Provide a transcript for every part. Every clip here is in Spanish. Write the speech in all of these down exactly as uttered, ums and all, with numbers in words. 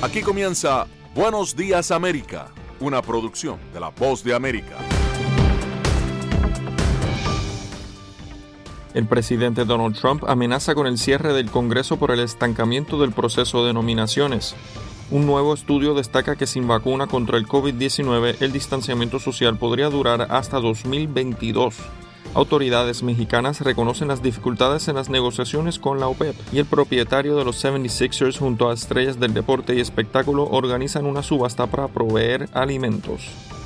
Aquí comienza Buenos Días América, una producción de La Voz de América. El presidente Donald Trump amenaza con el cierre del Congreso por el estancamiento del proceso de nominaciones. Un nuevo estudio destaca que sin vacuna contra el COVID diecinueve, el distanciamiento social podría durar hasta dos mil veintidós. Autoridades mexicanas reconocen las dificultades en las negociaciones con la OPEP y el propietario de los setenta y seis ers junto a estrellas del deporte y espectáculo organizan una subasta para proveer alimentos.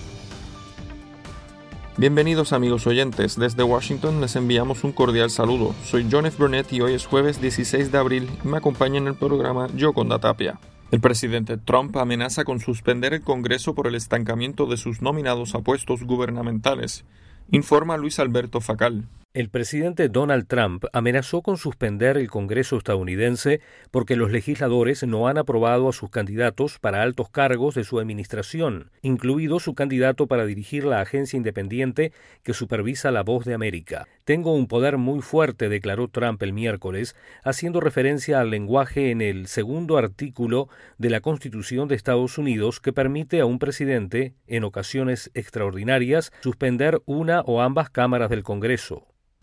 Bienvenidos amigos oyentes, desde Washington les enviamos un cordial saludo. Soy John F. Burnett y hoy es jueves dieciséis de abril y me acompaña en el programa Yoconda Tapia. El presidente Trump amenaza con suspender el Congreso por el estancamiento de sus nominados a puestos gubernamentales. Informa Luis Alberto Facal. El presidente Donald Trump amenazó con suspender el Congreso estadounidense porque los legisladores no han aprobado a sus candidatos para altos cargos de su administración, incluido su candidato para dirigir la agencia independiente que supervisa La Voz de América. Tengo un poder muy fuerte, declaró Trump el miércoles, haciendo referencia al lenguaje en el segundo artículo de la Constitución de Estados Unidos que permite a un presidente, en ocasiones extraordinarias, suspender una o ambas cámaras del Congreso.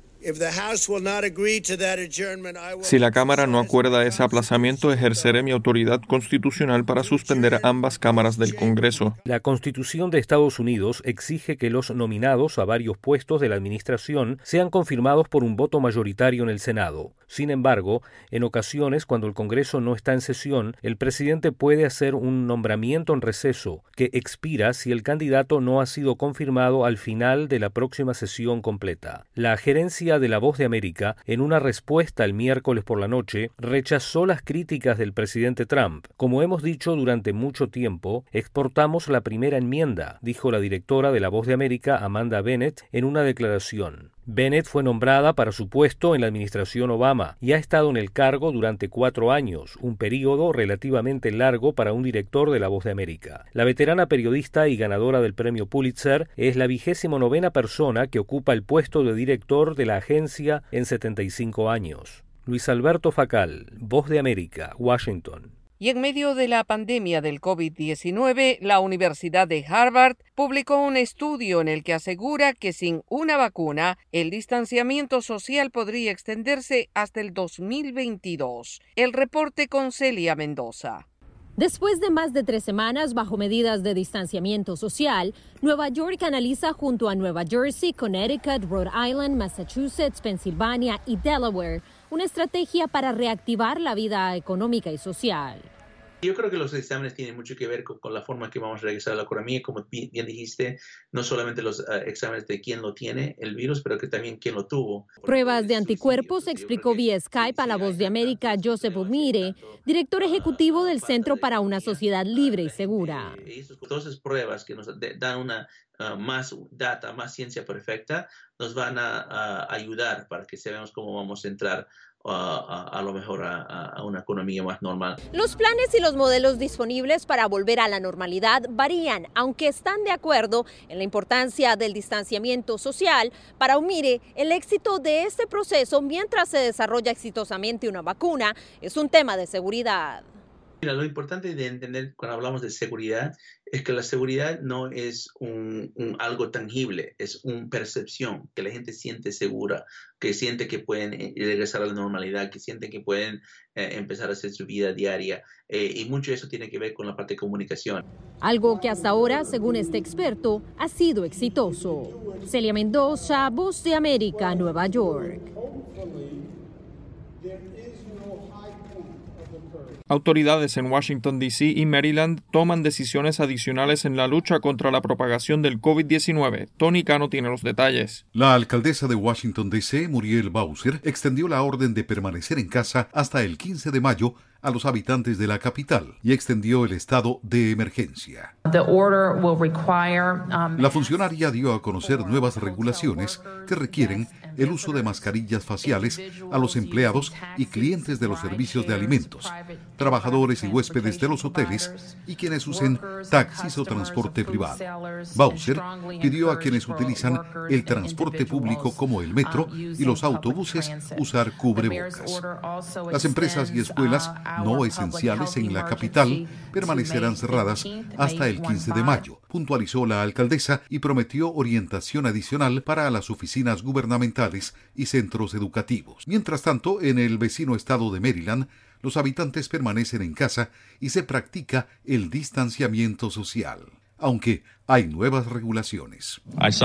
Si la Cámara no acuerda ese aplazamiento, ejerceré mi autoridad constitucional para suspender ambas cámaras del Congreso. La Constitución de Estados Unidos exige que los nominados a varios puestos de la administración sean confirmados por un voto mayoritario en el Senado. Sin embargo, en ocasiones, cuando el Congreso no está en sesión, el presidente puede hacer un nombramiento en receso que expira si el candidato no ha sido confirmado al final de la próxima sesión completa. La gerencia de La Voz de América, en una respuesta el miércoles por la noche, rechazó las críticas del presidente Trump. Como hemos dicho durante mucho tiempo, exportamos la primera enmienda, dijo la directora de La Voz de América, Amanda Bennett, en una declaración. Bennett fue nombrada para su puesto en la administración Obama y ha estado en el cargo durante cuatro años, un período relativamente largo para un director de La Voz de América. La veterana periodista y ganadora del premio Pulitzer es la vigésimo novena persona que ocupa el puesto de director de la agencia en setenta y cinco años. Luis Alberto Facal, Voz de América, Washington. Y en medio de la pandemia del COVID diecinueve, la Universidad de Harvard publicó un estudio en el que asegura que sin una vacuna, el distanciamiento social podría extenderse hasta el dos mil veintidós. El reporte con Celia Mendoza. Después de más de tres semanas bajo medidas de distanciamiento social, Nueva York analiza junto a Nueva Jersey, Connecticut, Rhode Island, Massachusetts, Pensilvania y Delaware una estrategia para reactivar la vida económica y social. Yo creo que los exámenes tienen mucho que ver con, con la forma que vamos a regresar a la economía. Como bien dijiste, no solamente los uh, exámenes de quién lo tiene, el virus, pero que también quién lo tuvo. Pruebas de anticuerpos, explicó vía Skype a La Voz de América Joseph Umire, director ejecutivo del Centro para una Sociedad Libre y Segura. Todas esas pruebas que nos dan una uh, más data, más ciencia perfecta, nos van a, a ayudar para que sepamos cómo vamos a entrar A, a, a lo mejor a, a una economía más normal. Los planes y los modelos disponibles para volver a la normalidad varían, aunque están de acuerdo en la importancia del distanciamiento social. Para Umire, el éxito de este proceso mientras se desarrolla exitosamente una vacuna es un tema de seguridad. Mira, lo importante de entender cuando hablamos de seguridad es que la seguridad no es un, un algo tangible, es una percepción, que la gente siente segura, que siente que pueden regresar a la normalidad, que sienten que pueden eh, empezar a hacer su vida diaria. Eh, y mucho de eso tiene que ver con la parte de comunicación. Algo que hasta ahora, según este experto, ha sido exitoso. Celia Mendoza, Voz de América, Nueva York. Autoridades en Washington, D C y Maryland toman decisiones adicionales en la lucha contra la propagación del COVID diecinueve. Tony Cano tiene los detalles. La alcaldesa de Washington, D C, Muriel Bowser, extendió la orden de permanecer en casa hasta el quince de mayo a los habitantes de la capital y extendió el estado de emergencia. La funcionaria dio a conocer nuevas regulaciones que requieren el uso de mascarillas faciales a los empleados y clientes de los servicios de alimentos, trabajadores y huéspedes de los hoteles y quienes usen taxis o transporte privado. Bowser pidió a quienes utilizan el transporte público como el metro y los autobuses usar cubrebocas. Las empresas y escuelas no esenciales en la capital permanecerán cerradas hasta el quince de mayo, puntualizó la alcaldesa y prometió orientación adicional para las oficinas gubernamentales y centros educativos. Mientras tanto, en el vecino estado de Maryland, los habitantes permanecen en casa y se practica el distanciamiento social, aunque hay nuevas regulaciones.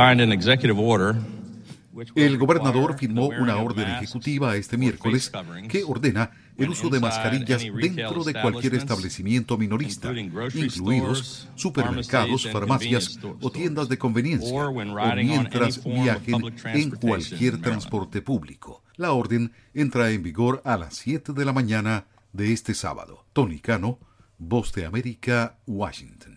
El gobernador firmó una orden ejecutiva este miércoles que ordena el uso de mascarillas dentro de cualquier establecimiento minorista, incluidos supermercados, farmacias o tiendas de conveniencia, o mientras viajen en cualquier transporte público. La orden entra en vigor a las siete de la mañana de este sábado. Tony Cano, Voz de América, Washington.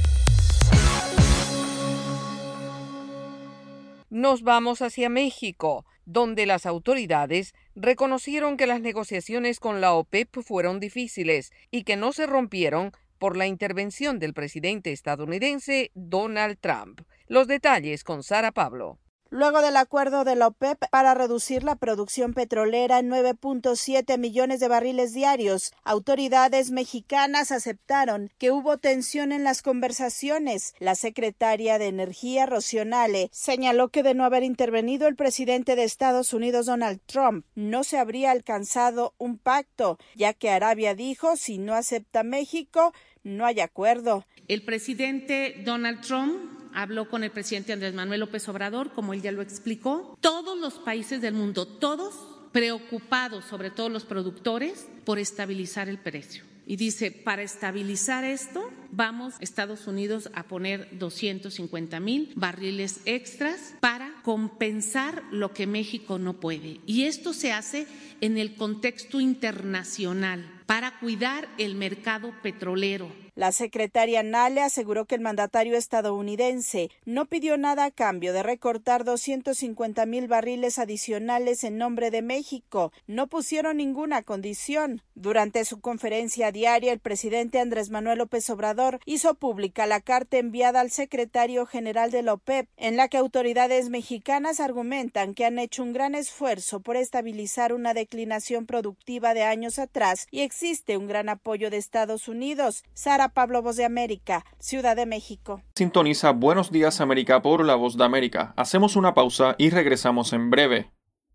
Nos vamos hacia México, donde las autoridades reconocieron que las negociaciones con la OPEP fueron difíciles y que no se rompieron por la intervención del presidente estadounidense Donald Trump. Los detalles con Sara Pablo. Luego del acuerdo de la OPEP para reducir la producción petrolera en nueve punto siete millones de barriles diarios, autoridades mexicanas aceptaron que hubo tensión en las conversaciones. La secretaria de Energía, Rocío Nale, señaló que de no haber intervenido el presidente de Estados Unidos, Donald Trump, no se habría alcanzado un pacto, ya que Arabia dijo, si no acepta México, no hay acuerdo. El presidente Donald Trump habló con el presidente Andrés Manuel López Obrador, como él ya lo explicó. Todos los países del mundo, todos preocupados, sobre todo los productores, por estabilizar el precio. Y dice, para estabilizar esto, vamos, Estados Unidos, a poner doscientos cincuenta mil barriles extras para compensar lo que México no puede. Y esto se hace en el contexto internacional para cuidar el mercado petrolero. La secretaria Nale aseguró que el mandatario estadounidense no pidió nada a cambio de recortar doscientos cincuenta mil barriles adicionales en nombre de México. No pusieron ninguna condición. Durante su conferencia diaria, el presidente Andrés Manuel López Obrador hizo pública la carta enviada al secretario general de la OPEP, en la que autoridades mexicanas argumentan que han hecho un gran esfuerzo por estabilizar una declinación productiva de años atrás y existe un gran apoyo de Estados Unidos. Sara Pablo, Voz de América, Ciudad de México. Sintoniza Buenos Días América por La Voz de América. Hacemos una pausa y regresamos en breve.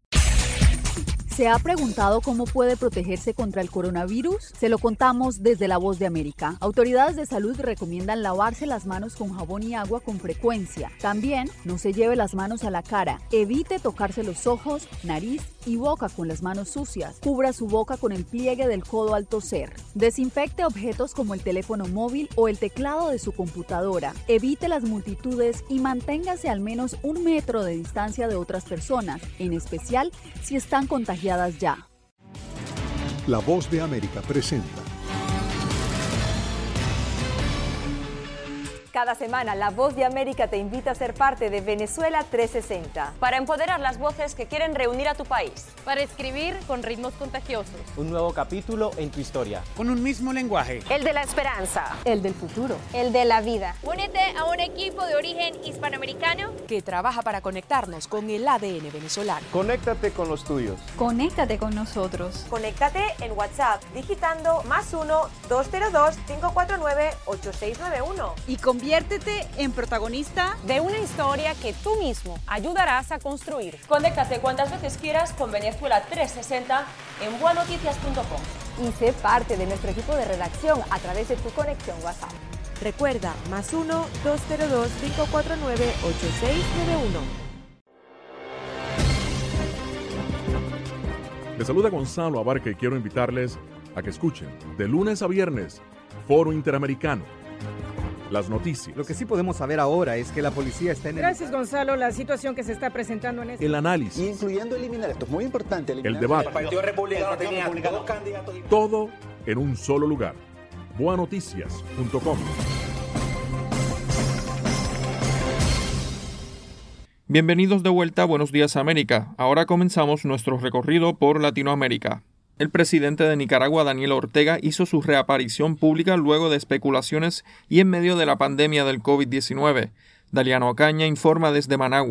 ¿Se ha preguntado cómo puede protegerse contra el coronavirus? Se lo contamos desde La Voz de América. Autoridades de salud recomiendan lavarse las manos con jabón y agua con frecuencia. También no se lleve las manos a la cara. Evite tocarse los ojos, nariz y boca con las manos sucias. Cubra su boca con el pliegue del codo al toser. Desinfecte objetos como el teléfono móvil o el teclado de su computadora. Evite las multitudes y manténgase al menos un metro de distancia de otras personas, en especial si están contagiadas ya. La Voz de América presenta. Cada semana, La Voz de América te invita a ser parte de Venezuela trescientos sesenta. Para empoderar las voces que quieren reunir a tu país. Para escribir con ritmos contagiosos. Un nuevo capítulo en tu historia. Con un mismo lenguaje. El de la esperanza. El del futuro. El de la vida. Únete a un equipo de origen hispanoamericano que trabaja para conectarnos con el A D N venezolano. Conéctate con los tuyos. Conéctate con nosotros. Conéctate en WhatsApp digitando más uno, dos cero dos, cinco cuatro nueve, ocho seis nueve uno. Y con Conviértete en protagonista de una historia que tú mismo ayudarás a construir. Conéctate cuantas veces quieras con Venezuela trescientos sesenta en buenoticias punto com. Y sé parte de nuestro equipo de redacción a través de tu conexión WhatsApp. Recuerda, más uno, dos cero dos, cinco cuatro nueve, ocho seis nueve uno. Les saluda Gonzalo Abarca y quiero invitarles a que escuchen de lunes a viernes Foro Interamericano. Las noticias. Lo que sí podemos saber ahora es que la policía está en el... Gracias, Gonzalo. La situación que se está presentando en este... El análisis. Incluyendo eliminar, esto es muy importante. El debate. El Partido Republicano tenía dos candidatos. Todo en un solo lugar. buenoticias punto com. Bienvenidos de vuelta a Buenos Días América. Ahora comenzamos nuestro recorrido por Latinoamérica. El presidente de Nicaragua, Daniel Ortega, hizo su reaparición pública luego de especulaciones y en medio de la pandemia del COVID diecinueve. Daliano Ocaña informa desde Managua.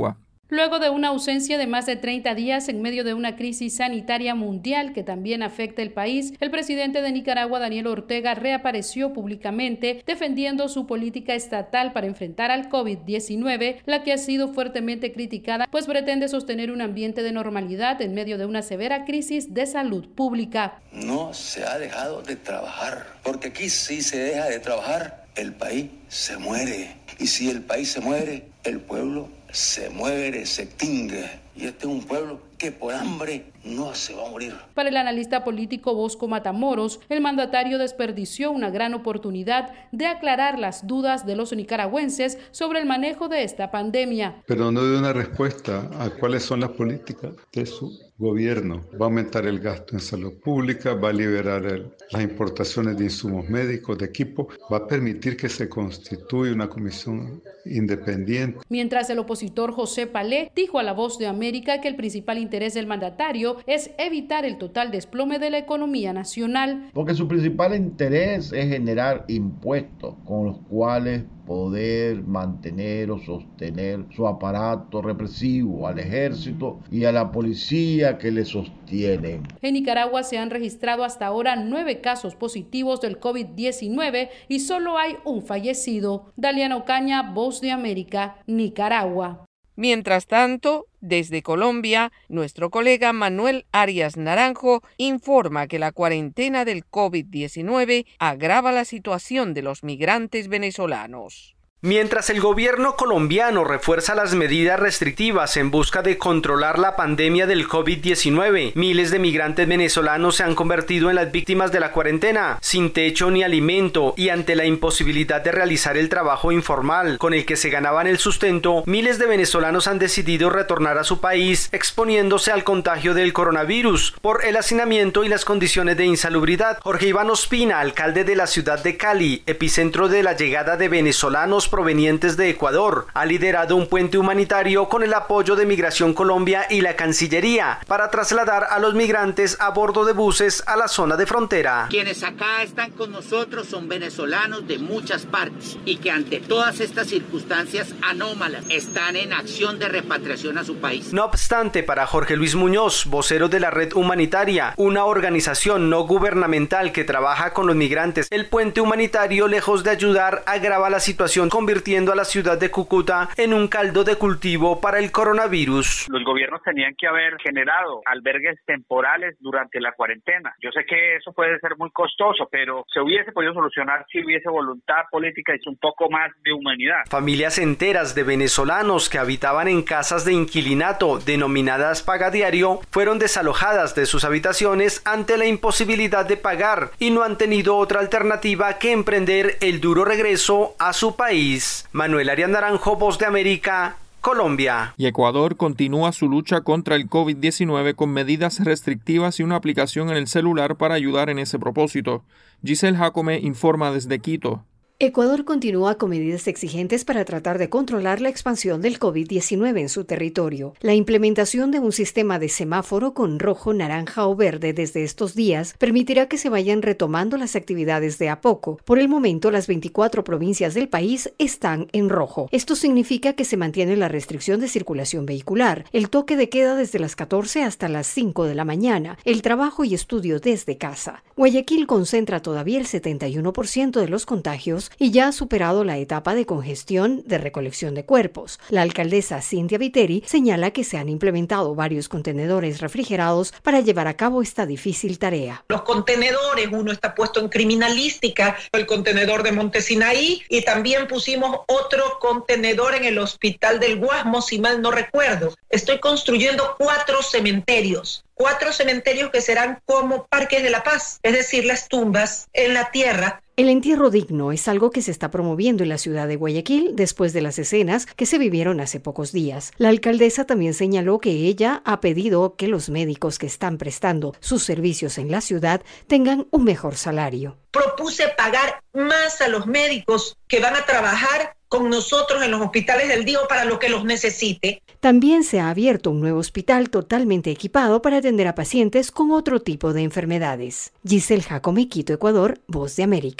Luego de una ausencia de más de treinta días en medio de una crisis sanitaria mundial que también afecta el país, el presidente de Nicaragua, Daniel Ortega, reapareció públicamente defendiendo su política estatal para enfrentar al COVID diecinueve, la que ha sido fuertemente criticada, pues pretende sostener un ambiente de normalidad en medio de una severa crisis de salud pública. No se ha dejado de trabajar, porque aquí sí se deja de trabajar, el país se muere. Y si el país se muere, el pueblo se muere, se extingue. Y este es un pueblo que por hambre no se va a morir. Para el analista político Bosco Matamoros, el mandatario desperdició una gran oportunidad de aclarar las dudas de los nicaragüenses sobre el manejo de esta pandemia. Pero no dio una respuesta a cuáles son las políticas de su gobierno. Va a aumentar el gasto en salud pública, va a liberar el, las importaciones de insumos médicos, de equipo, va a permitir que se constituya una comisión independiente. Mientras el opositor José Palé dijo a La Voz de América que el principal interés del mandatario es evitar el total desplome de la economía nacional. Porque su principal interés es generar impuestos con los cuales poder mantener o sostener su aparato represivo, al ejército y a la policía que le sostienen. En Nicaragua se han registrado hasta ahora nueve casos positivos del COVID diecinueve y solo hay un fallecido. Daliana Ocaña, Voz de América, Nicaragua. Mientras tanto, desde Colombia, nuestro colega Manuel Arias Naranjo informa que la cuarentena del COVID diecinueve agrava la situación de los migrantes venezolanos. Mientras el gobierno colombiano refuerza las medidas restrictivas en busca de controlar la pandemia del COVID diecinueve, miles de migrantes venezolanos se han convertido en las víctimas de la cuarentena, sin techo ni alimento y ante la imposibilidad de realizar el trabajo informal con el que se ganaban el sustento, miles de venezolanos han decidido retornar a su país exponiéndose al contagio del coronavirus por el hacinamiento y las condiciones de insalubridad. Jorge Iván Ospina, alcalde de la ciudad de Cali, epicentro de la llegada de venezolanos provenientes de Ecuador, ha liderado un puente humanitario con el apoyo de Migración Colombia y la Cancillería para trasladar a los migrantes a bordo de buses a la zona de frontera. Quienes acá están con nosotros son venezolanos de muchas partes y que ante todas estas circunstancias anómalas están en acción de repatriación a su país. No obstante, para Jorge Luis Muñoz, vocero de la Red Humanitaria, una organización no gubernamental que trabaja con los migrantes, el puente humanitario, lejos de ayudar, agrava la situación, convirtiendo a la ciudad de Cúcuta en un caldo de cultivo para el coronavirus. Los gobiernos tenían que haber generado albergues temporales durante la cuarentena. Yo sé que eso puede ser muy costoso, pero se hubiese podido solucionar si hubiese voluntad política y un poco más de humanidad. Familias enteras de venezolanos que habitaban en casas de inquilinato denominadas pagadiario fueron desalojadas de sus habitaciones ante la imposibilidad de pagar y no han tenido otra alternativa que emprender el duro regreso a su país. Manuel Arias Naranjo, Voz de América, Colombia. Y Ecuador continúa su lucha contra el COVID diecinueve con medidas restrictivas y una aplicación en el celular para ayudar en ese propósito. Giselle Jacome informa desde Quito. Ecuador continúa con medidas exigentes para tratar de controlar la expansión del COVID diecinueve en su territorio. La implementación de un sistema de semáforo con rojo, naranja o verde desde estos días permitirá que se vayan retomando las actividades de a poco. Por el momento, las veinticuatro provincias del país están en rojo. Esto significa que se mantiene la restricción de circulación vehicular, el toque de queda desde las catorce hasta las cinco de la mañana, el trabajo y estudio desde casa. Guayaquil concentra todavía el setenta y uno por ciento de los contagios y ya ha superado la etapa de congestión de recolección de cuerpos. La alcaldesa Cintia Viteri señala que se han implementado varios contenedores refrigerados para llevar a cabo esta difícil tarea. Los contenedores, uno está puesto en criminalística, el contenedor de Montesinaí, y también pusimos otro contenedor en el Hospital del Guasmo, si mal no recuerdo. Estoy construyendo cuatro cementerios. Cuatro cementerios que serán como parques de la paz, es decir, las tumbas en la tierra. El entierro digno es algo que se está promoviendo en la ciudad de Guayaquil después de las escenas que se vivieron hace pocos días. La alcaldesa también señaló que ella ha pedido que los médicos que están prestando sus servicios en la ciudad tengan un mejor salario. Propuse pagar más a los médicos que van a trabajar con nosotros en los hospitales del D I O para lo que los necesite. También se ha abierto un nuevo hospital totalmente equipado para atender a pacientes con otro tipo de enfermedades. Giselle Jacome, Quito, Ecuador, Voz de América.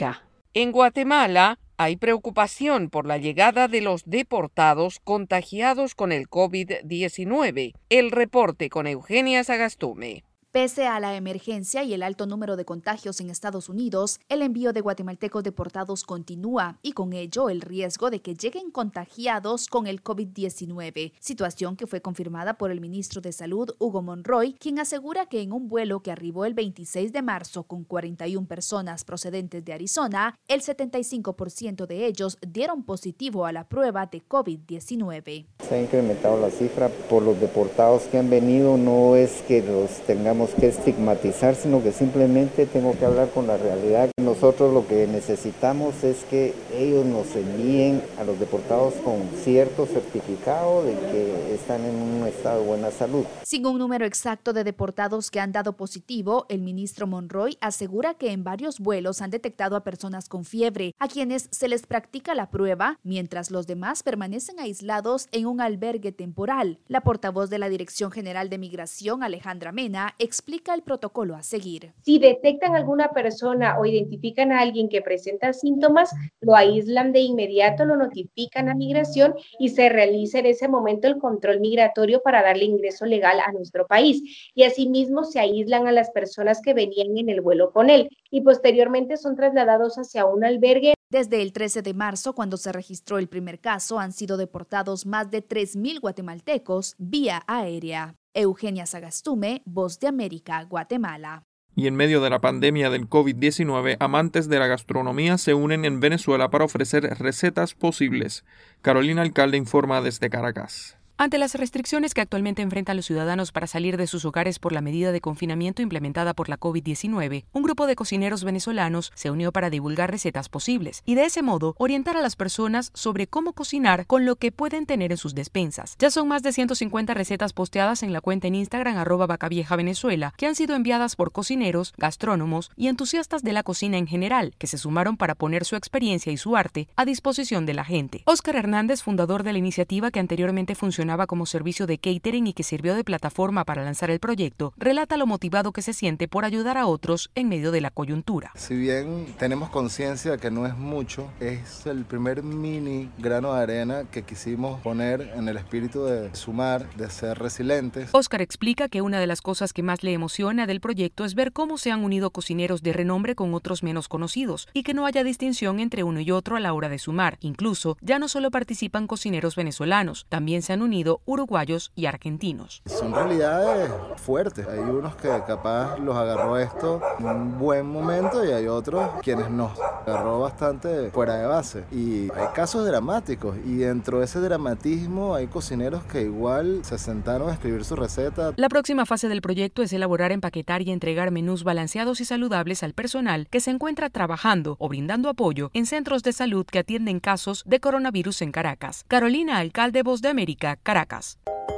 En Guatemala hay preocupación por la llegada de los deportados contagiados con el COVID diecinueve. El reporte con Eugenia Sagastume. Pese a la emergencia y el alto número de contagios en Estados Unidos, el envío de guatemaltecos deportados continúa y con ello el riesgo de que lleguen contagiados con el COVID diecinueve, situación que fue confirmada por el ministro de Salud, Hugo Monroy, quien asegura que en un vuelo que arribó el veintiséis de marzo con cuarenta y una personas procedentes de Arizona, el setenta y cinco por ciento de ellos dieron positivo a la prueba de COVID diecinueve. Se ha incrementado la cifra por los deportados que han venido, no es que los tengamos que estigmatizar, sino que simplemente tengo que hablar con la realidad. Nosotros lo que necesitamos es que ellos nos envíen a los deportados con cierto certificado de que están en un estado de buena salud. Sin un número exacto de deportados que han dado positivo, el ministro Monroy asegura que en varios vuelos han detectado a personas con fiebre, a quienes se les practica la prueba, mientras los demás permanecen aislados en un albergue temporal. La portavoz de la Dirección General de Migración, Alejandra Mena, explica el protocolo a seguir. Si detectan alguna persona o identifican a alguien que presenta síntomas, lo aíslan de inmediato, lo notifican a migración y se realiza en ese momento el control migratorio para darle ingreso legal a nuestro país. Y asimismo se aíslan a las personas que venían en el vuelo con él y posteriormente son trasladados hacia un albergue. Desde el trece de marzo, cuando se registró el primer caso, han sido deportados más de tres mil guatemaltecos vía aérea. Eugenia Sagastume, Voz de América, Guatemala. Y en medio de la pandemia del COVID diecinueve, amantes de la gastronomía se unen en Venezuela para ofrecer recetas posibles. Carolina Alcalde informa desde Caracas. Ante las restricciones que actualmente enfrentan los ciudadanos para salir de sus hogares por la medida de confinamiento implementada por la COVID diecinueve, un grupo de cocineros venezolanos se unió para divulgar recetas posibles y de ese modo orientar a las personas sobre cómo cocinar con lo que pueden tener en sus despensas. Ya son más de ciento cincuenta recetas posteadas en la cuenta en Instagram arroba Vacavieja Venezuela, que han sido enviadas por cocineros, gastrónomos y entusiastas de la cocina en general, que se sumaron para poner su experiencia y su arte a disposición de la gente. Óscar Hernández, fundador de la iniciativa que anteriormente funcionaba como servicio de catering y que sirvió de plataforma para lanzar el proyecto, relata lo motivado que se siente por ayudar a otros en medio de la coyuntura. Si bien tenemos conciencia que no es mucho, es el primer mini grano de arena que quisimos poner en el espíritu de sumar, de ser resilientes. Óscar explica que una de las cosas que más le emociona del proyecto es ver cómo se han unido cocineros de renombre con otros menos conocidos y que no haya distinción entre uno y otro a la hora de sumar. Incluso, ya no solo participan cocineros venezolanos, también se han unido uruguayos y argentinos. Son realidades fuertes. Hay unos que capaz los agarró esto en un buen momento y hay otros quienes nos agarró bastante fuera de base. Y hay casos dramáticos y dentro de ese dramatismo hay cocineros que igual se sentaron a escribir su receta. La próxima fase del proyecto es elaborar, empaquetar y entregar menús balanceados y saludables al personal que se encuentra trabajando o brindando apoyo en centros de salud que atienden casos de coronavirus en Caracas. Carolina Alcalde, Voz de América, Caracas.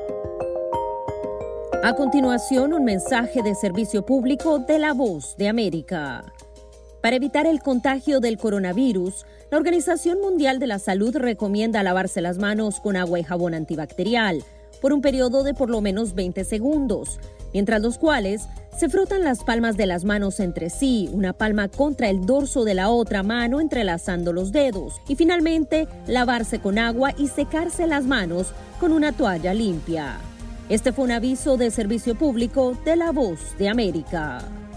A continuación, un mensaje de servicio público de La Voz de América. Para evitar el contagio del coronavirus, la Organización Mundial de la Salud recomienda lavarse las manos con agua y jabón antibacterial por un periodo de por lo menos veinte segundos, mientras los cuales se frotan las palmas de las manos entre sí, una palma contra el dorso de la otra mano entrelazando los dedos, y finalmente lavarse con agua y secarse las manos con una toalla limpia. Este fue un aviso de servicio público de La Voz de América.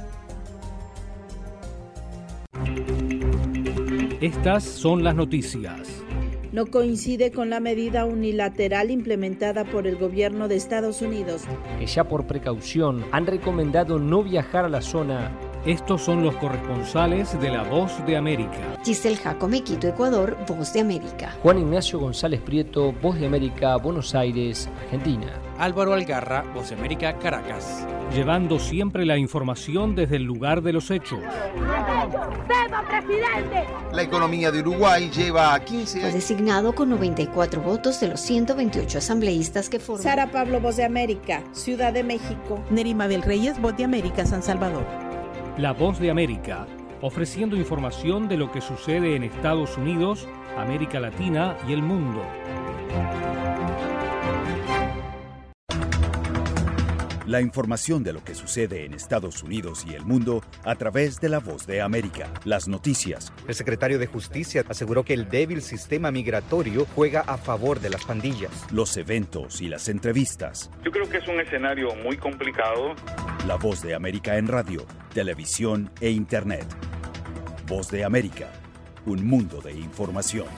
Estas son las noticias. No coincide con la medida unilateral implementada por el gobierno de Estados Unidos, que ya por precaución han recomendado no viajar a la zona. Estos son los corresponsales de La Voz de América. Giselle Jacome, Quito, Ecuador, Voz de América. Juan Ignacio González Prieto, Voz de América, Buenos Aires, Argentina. Álvaro Algarra, Voz de América, Caracas. Llevando siempre la información desde el lugar de los hechos. ¡Presidente! La economía de Uruguay lleva quince años. Fue designado con noventa y cuatro votos de los ciento veintiocho asambleístas que forman. Sara Pablo, Voz de América, Ciudad de México. Nerima del Reyes, Voz de América, San Salvador. La Voz de América, ofreciendo información de lo que sucede en Estados Unidos, América Latina y el mundo. La información de lo que sucede en Estados Unidos y el mundo a través de La Voz de América. Las noticias. El secretario de Justicia aseguró que el débil sistema migratorio juega a favor de las pandillas. Los eventos y las entrevistas. Yo creo que es un escenario muy complicado. La Voz de América en radio, televisión e internet. Voz de América, un mundo de información.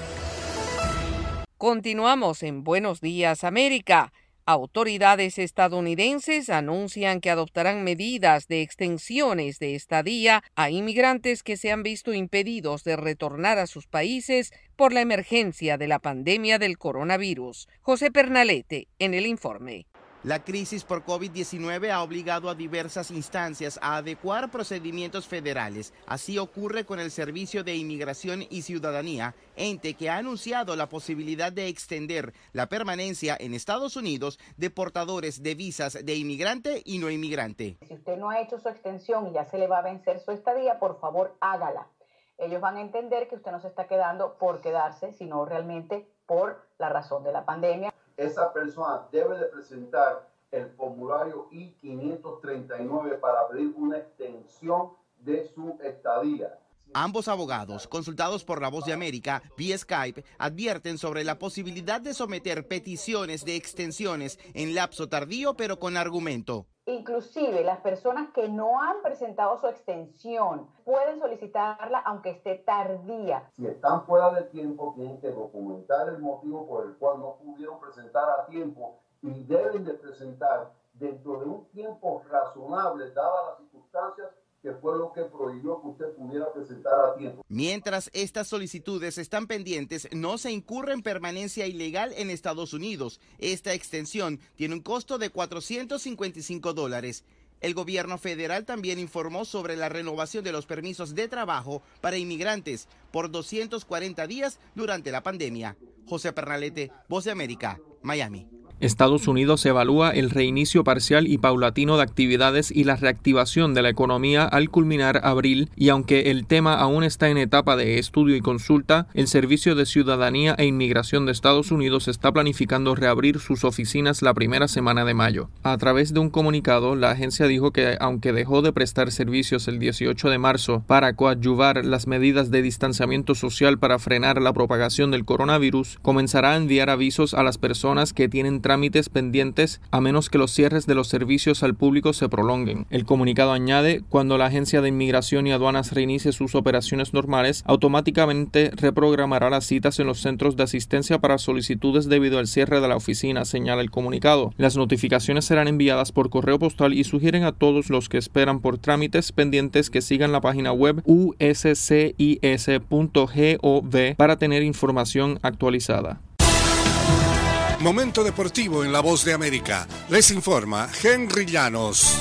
Continuamos en Buenos Días, América. Autoridades estadounidenses anuncian que adoptarán medidas de extensiones de estadía a inmigrantes que se han visto impedidos de retornar a sus países por la emergencia de la pandemia del coronavirus. José Pernalete, en el informe. La crisis por COVID diecinueve ha obligado a diversas instancias a adecuar procedimientos federales. Así ocurre con el Servicio de Inmigración y Ciudadanía, ente que ha anunciado la posibilidad de extender la permanencia en Estados Unidos de portadores de visas de inmigrante y no inmigrante. Si usted no ha hecho su extensión y ya se le va a vencer su estadía, por favor hágala. Ellos van a entender que usted no se está quedando por quedarse, sino realmente por la razón de la pandemia. Esa persona debe de presentar el formulario I quinientos treinta y nueve para pedir una extensión de su estadía. Ambos abogados, consultados por La Voz de América vía Skype, advierten sobre la posibilidad de someter peticiones de extensiones en lapso tardío, pero con argumento. Inclusive las personas que no han presentado su extensión pueden solicitarla aunque esté tardía. Si están fuera de tiempo, tienen que documentar el motivo por el cual no pudieron presentar a tiempo y deben de presentar dentro de un tiempo razonable, dadas las circunstancias, que fue lo que prohibió que usted pudiera presentar a tiempo. Mientras estas solicitudes están pendientes, no se incurre en permanencia ilegal en Estados Unidos. Esta extensión tiene un costo de cuatrocientos cincuenta y cinco dólares. El gobierno federal también informó sobre la renovación de los permisos de trabajo para inmigrantes por doscientos cuarenta días durante la pandemia. José Pernalete, Voz de América, Miami. Estados Unidos evalúa el reinicio parcial y paulatino de actividades y la reactivación de la economía al culminar abril, y aunque el tema aún está en etapa de estudio y consulta, el Servicio de Ciudadanía e Inmigración de Estados Unidos está planificando reabrir sus oficinas la primera semana de mayo. A través de un comunicado, la agencia dijo que aunque dejó de prestar servicios el dieciocho de marzo para coadyuvar las medidas de distanciamiento social para frenar la propagación del coronavirus, comenzará a enviar avisos a las personas que tienen trámites pendientes a menos que los cierres de los servicios al público se prolonguen. El comunicado añade, cuando la Agencia de Inmigración y Aduanas reinicie sus operaciones normales, automáticamente reprogramará las citas en los centros de asistencia para solicitudes debido al cierre de la oficina, señala el comunicado. Las notificaciones serán enviadas por correo postal y sugieren a todos los que esperan por trámites pendientes que sigan la página web u s c i s punto gov para tener información actualizada. Momento deportivo en La Voz de América. Les informa Henry Llanos.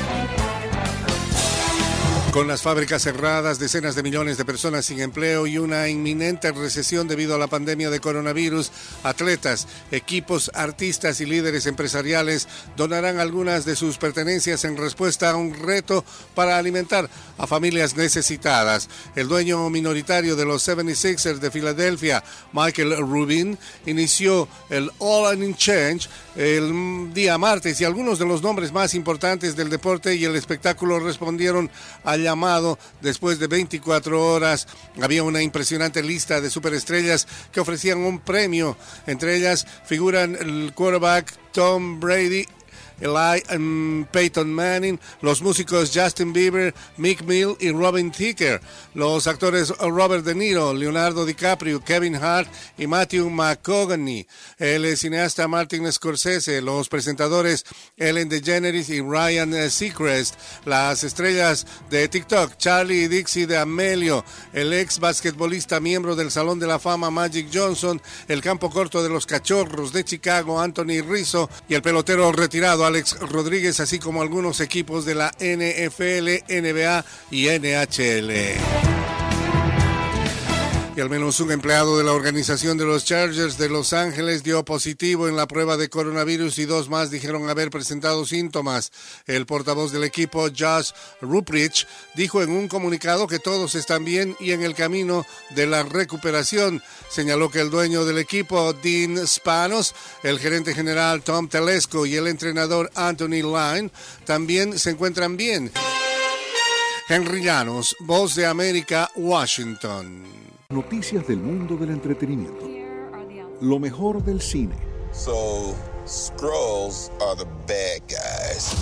Con las fábricas cerradas, decenas de millones de personas sin empleo y una inminente recesión debido a la pandemia de coronavirus, atletas, equipos, artistas y líderes empresariales donarán algunas de sus pertenencias en respuesta a un reto para alimentar a familias necesitadas. El dueño minoritario de los setenta y seis ers de Filadelfia, Michael Rubin, inició el All in Change el día martes y algunos de los nombres más importantes del deporte y el espectáculo respondieron al llamado. Después de veinticuatro horas había una impresionante lista de superestrellas que ofrecían un premio. Entre ellas figuran el quarterback Tom Brady, Eli um, Peyton Manning, los músicos Justin Bieber, Meek Mill y Robin Thicke, los actores Robert De Niro, Leonardo DiCaprio, Kevin Hart y Matthew McConaughey, el cineasta Martin Scorsese, los presentadores Ellen DeGeneres y Ryan Seacrest, las estrellas de TikTok Charlie y Dixie D'Amelio, el ex basquetbolista miembro del Salón de la Fama Magic Johnson, el campo corto de los Cachorros de Chicago Anthony Rizzo y el pelotero retirado Alex Rodríguez, así como algunos equipos de la N F L, N B A y N H L. Y al menos un empleado de la organización de los Chargers de Los Ángeles dio positivo en la prueba de coronavirus y dos más dijeron haber presentado síntomas. El portavoz del equipo, Josh Ruprich, dijo en un comunicado que todos están bien y en el camino de la recuperación. Señaló que el dueño del equipo, Dean Spanos, el gerente general Tom Telesco y el entrenador Anthony Lynn también se encuentran bien. Henry Llanos, Voz de América, Washington. Noticias del mundo del entretenimiento. Lo mejor del cine. So, Skrulls are the bad guys.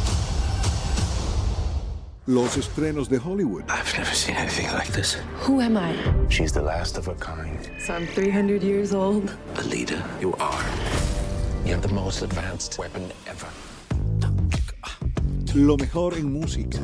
Los estrenos de Hollywood. I've never seen anything like this. Who am I? She's the last of her kind. So I'm three hundred years old. The leader you are. You have the most advanced weapon ever. Lo mejor en música.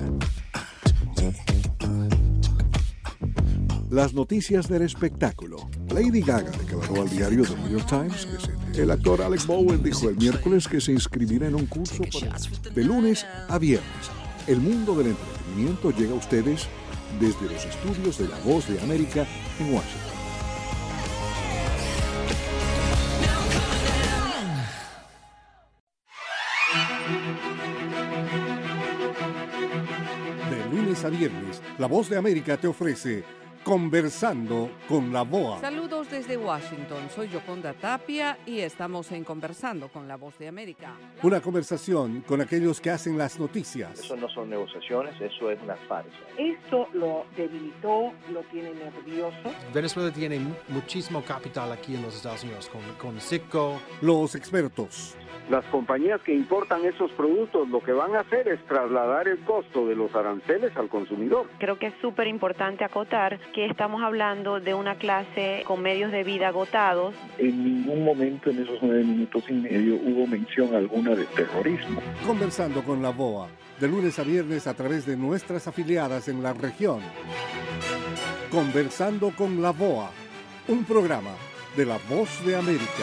Las noticias del espectáculo. Lady Gaga declaró al diario The New York Times que se... El actor Alec Bowen dijo el miércoles que se inscribirá en un curso para... de lunes a viernes. El mundo del entretenimiento llega a ustedes desde los estudios de La Voz de América en Washington. De lunes a viernes, La Voz de América te ofrece Conversando con la B O A. Saludos desde Washington, soy Yoconda Tapia y estamos en Conversando con la Voz de América. Una conversación con aquellos que hacen las noticias. Eso no son negociaciones, eso es una farsa. Esto lo debilitó, lo tiene nervioso. Venezuela tiene muchísimo capital aquí en los Estados Unidos, con, con Citgo. Los expertos. Las compañías que importan esos productos lo que van a hacer es trasladar el costo de los aranceles al consumidor. Creo que es súper importante acotar que estamos hablando de una clase con medios de vida agotados. En ningún momento en esos nueve minutos y medio hubo mención alguna de terrorismo. Conversando con la B O A, de lunes a viernes a través de nuestras afiliadas en la región. Conversando con la B O A, un programa de La Voz de América.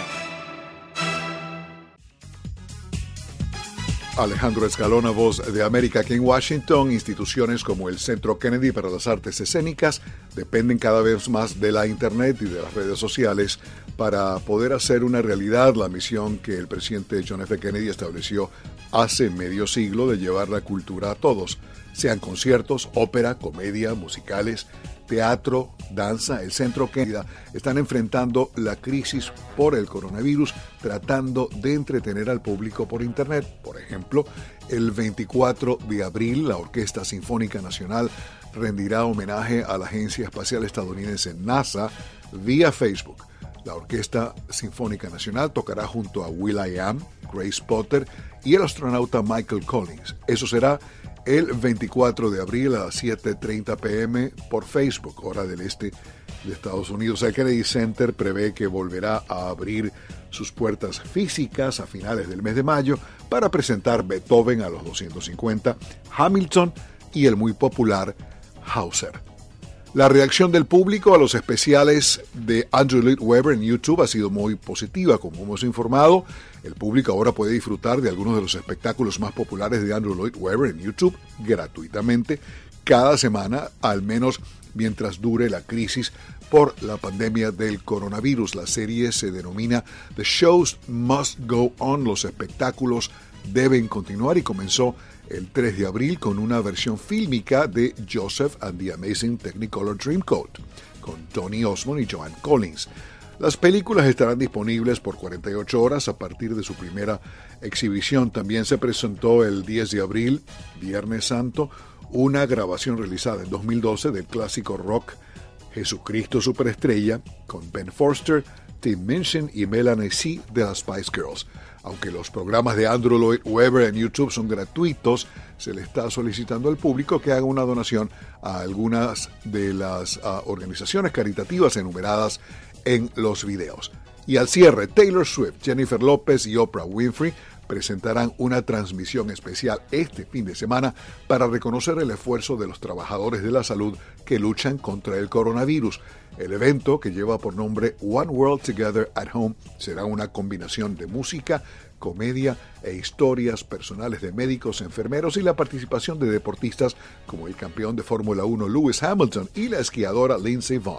Alejandro Escalona, Voz de América, aquí en Washington. Instituciones como el Centro Kennedy para las Artes Escénicas dependen cada vez más de la Internet y de las redes sociales para poder hacer una realidad la misión que el presidente John F. Kennedy estableció hace medio siglo de llevar la cultura a todos, sean conciertos, ópera, comedia, musicales, teatro, danza. El Centro Kennedy están enfrentando la crisis por el coronavirus, tratando de entretener al público por Internet. Por ejemplo, el veinticuatro de abril, la Orquesta Sinfónica Nacional rendirá homenaje a la Agencia Espacial Estadounidense NASA vía Facebook. La Orquesta Sinfónica Nacional tocará junto a will.i.am, Grace Potter y el astronauta Michael Collins. Eso será el veinticuatro de abril a las siete treinta p m por Facebook, hora del este de Estados Unidos. El Kennedy Center prevé que volverá a abrir sus puertas físicas a finales del mes de mayo para presentar Beethoven a los doscientos cincuenta, Hamilton y el muy popular Hauser. La reacción del público a los especiales de Andrew Lloyd Webber en YouTube ha sido muy positiva. Como hemos informado, el público ahora puede disfrutar de algunos de los espectáculos más populares de Andrew Lloyd Webber en YouTube gratuitamente cada semana, al menos mientras dure la crisis por la pandemia del coronavirus. La serie se denomina The Shows Must Go On, los espectáculos deben continuar, y comenzó el tres de abril con una versión fílmica de Joseph and the Amazing Technicolor Dreamcoat, con Tony Osmond y Joan Collins. Las películas estarán disponibles por cuarenta y ocho horas a partir de su primera exhibición. También se presentó el diez de abril, Viernes Santo, una grabación realizada en dos mil doce del clásico rock Jesucristo Superestrella, con Ben Forster, Tim Minchin y Melanie C. de las Spice Girls. Aunque los programas de Andrew Lloyd Webber en YouTube son gratuitos, se le está solicitando al público que haga una donación a algunas de las uh, organizaciones caritativas enumeradas en los videos. Y al cierre, Taylor Swift, Jennifer López y Oprah Winfrey presentarán una transmisión especial este fin de semana para reconocer el esfuerzo de los trabajadores de la salud que luchan contra el coronavirus. El evento, que lleva por nombre One World Together at Home, será una combinación de música, comedia e historias personales de médicos, enfermeros y la participación de deportistas como el campeón de Fórmula uno Lewis Hamilton y la esquiadora Lindsey Vonn.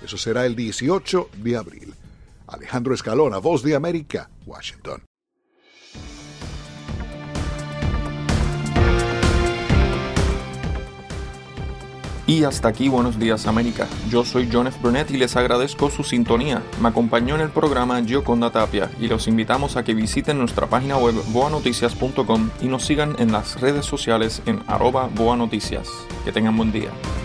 Eso será el dieciocho de abril. Alejandro Escalona, Voz de América, Washington. Y hasta aquí Buenos Días América. Yo soy John F. Burnett y les agradezco su sintonía. Me acompañó en el programa Gioconda Tapia y los invitamos a que visiten nuestra página web boa noticias punto com y nos sigan en las redes sociales en arroba boanoticias. Que tengan buen día.